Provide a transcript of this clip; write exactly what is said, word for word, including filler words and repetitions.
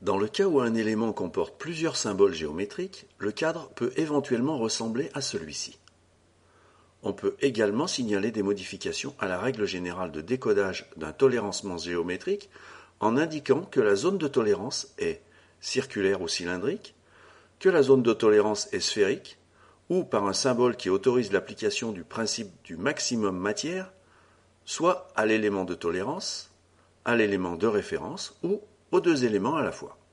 Dans le cas où un élément comporte plusieurs symboles géométriques, le cadre peut éventuellement ressembler à celui-ci. On peut également signaler des modifications à la règle générale de décodage d'un tolérancement géométrique en indiquant que la zone de tolérance est circulaire ou cylindrique, que la zone de tolérance est sphérique, ou par un symbole qui autorise l'application du principe du maximum matière, soit à l'élément de tolérance, à l'élément de référence ou aux deux éléments à la fois.